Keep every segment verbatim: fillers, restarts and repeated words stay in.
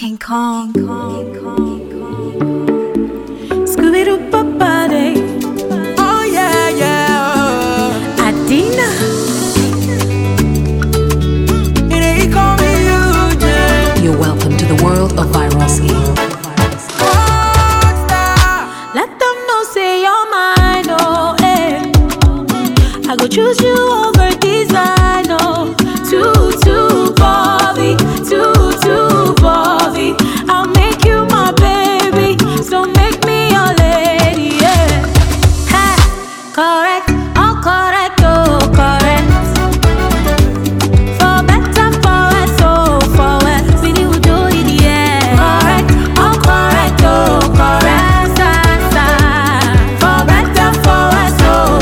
King Kong, Kong, Kong, Kong. Scooby-Doo Body. Oh yeah, yeah. Adina. They call me Eugene. You're welcome to the world of Viroski. Let them know say you're mine, oh eh. I go choose you over design, oh. Too, too Bobby, too, too Bobby. I'll make you my baby, so make me your lady, yeah. Ha, correct, oh correct, oh correct. For better, for worse, oh for worse. We do do it, yeah. Correct, oh correct, oh correct. Sa, sa. For better, for worse, oh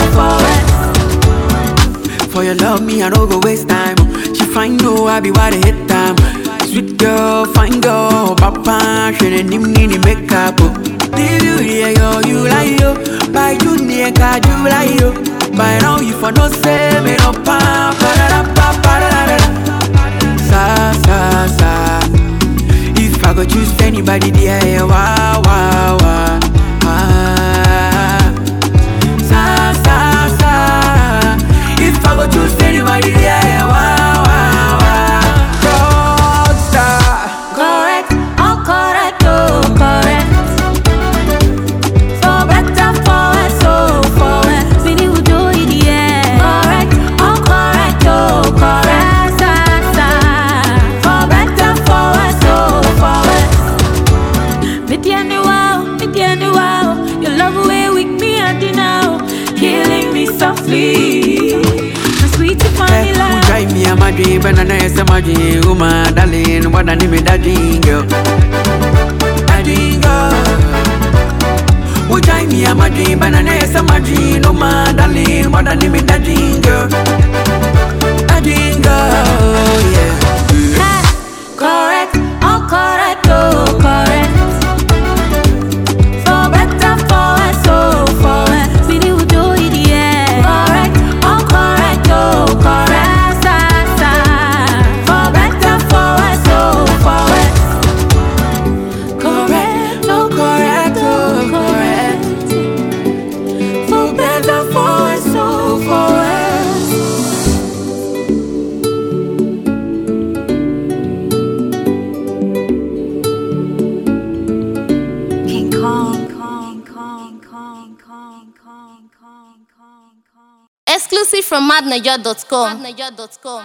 for worse. For your love, me I don't go waste time. She fine, no, I be why they hit time. Sweet girl, fine girl, papa, she didn't need any makeup. Leave you here, yo, you like yo. By you near, cause you like yo. By now, you for no say, me no pa, pa da da pa pa da da da. Sa, sa, sa. If I go choose anybody, yeah, wow, wow, wow. Ah. Sa, sa, sa. If I go choose anybody, yeah, wow, wow, wow. Rockstar. Correct, oh correct, oh correct. For better, for worse, oh for worse. We do do it, yeah. Correct, oh correct, oh correct. Sa, sa. For better, for worse, oh for worse. Me the only wow, me the only wow. Your love away with me and now, killing me softly. My sweet funny Who love. drive me a my dream, but I know it's a my dream. Woman, darling, what I name is that dream girl. That dream girl. Who drive me a my dream, but I know it's a my dream. Woman, darling, what I name is that dream girl. That dream girl, yeah. Ha, correct, oh correct, oh correct. For better, for worse, oh for worse. We do do it, yeah. Correct, oh correct, oh correct. Sa, sa. For better, for worse, oh for worse. Correct, oh correct, oh correct. For better, for worse, oh for worse. King Kong, Kong, Kong, Kong, Kong, Kong, Kong, Kong, Kong. Exclusive from madnaja dot com.